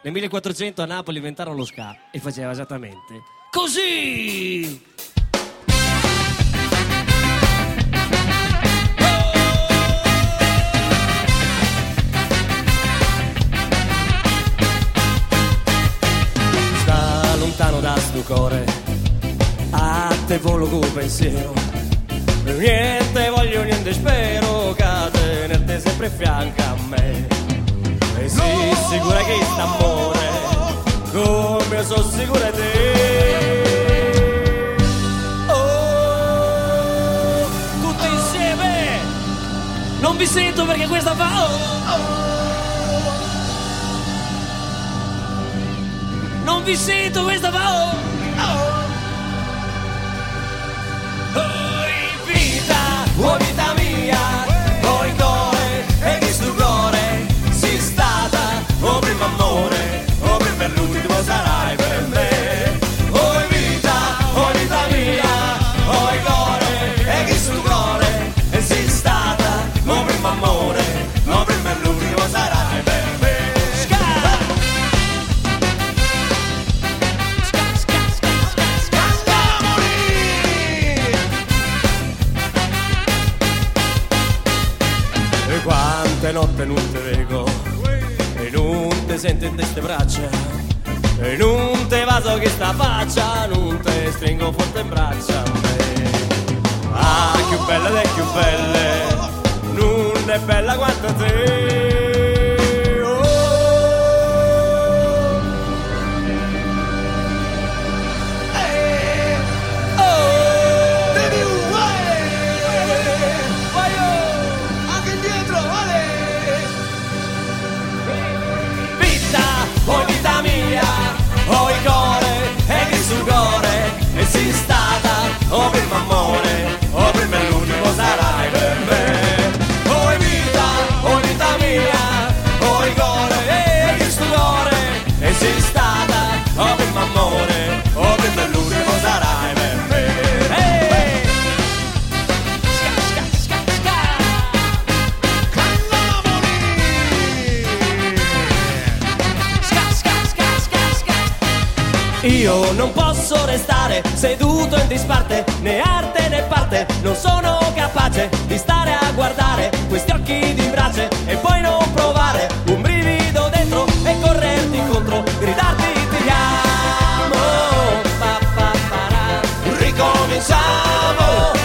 Nel 1400 a Napoli inventarono lo ska e faceva esattamente così. Sta lontano da sto cuore, a te volo con pensiero. Niente voglio, niente spero, che tenerti sempre fianco a me. E sì, sicura che st'amore, come sono sicura di te. Oh, tutti insieme, non vi sento perché questa fa non vi sento, questa fa oh vita mia, oh il cuore, e chi sto cuore si stata, oh primo amore, oh per l'ultimo sarai per me. Oh vita mia, oh il cuore, e chi sto cuore si stata, oh primo amore, oh per l'ultimo sarai per me. Quante notte non te vengo e non te sento in queste braccia e non te vaso che sta faccia, non te stringo forte in braccia a me. Ah, più bella delle più belle, non è bella quanto te. Sei stata, oh primo amore, oh prima e l'ultimo sarai per me. Oh vita mia, oh il cuore, e sto cuore, e sei stata, oh primo amore, oh prima e l'ultimo sarai per me. Hey! Ska, ska, ska, ska. Ska, ska, ska, ska, ska. Io non posso restare seduto in disparte, né arte né parte, non sono capace di stare a guardare questi occhi di brace e poi non provare un brivido dentro e correrti incontro, gridarti ti amo, pa, pa, pa, ra. Ricominciamo,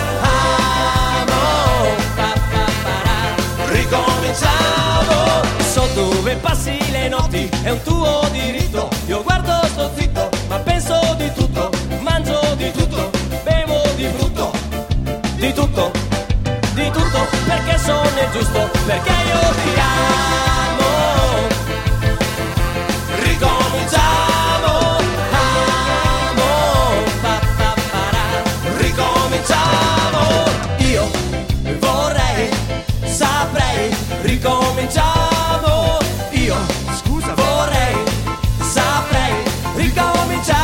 amo, pa, pa, pa, ra. Ricominciamo, so dove passi le notti, è un tuo diritto, io guardo sto zitto, ma penso di tutto, mangio di tutto, bevo di frutto, di tutto, perché sono il giusto, perché io ti amo. Ricominciamo, amo, pa, pa, pa, ra. Ricominciamo, io vorrei, saprei, ricominciamo, io scusa vorrei, saprei, ricominciamo.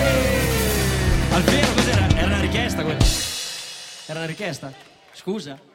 Alvero, cos'era? Era una richiesta quella? Era una richiesta? Scusa?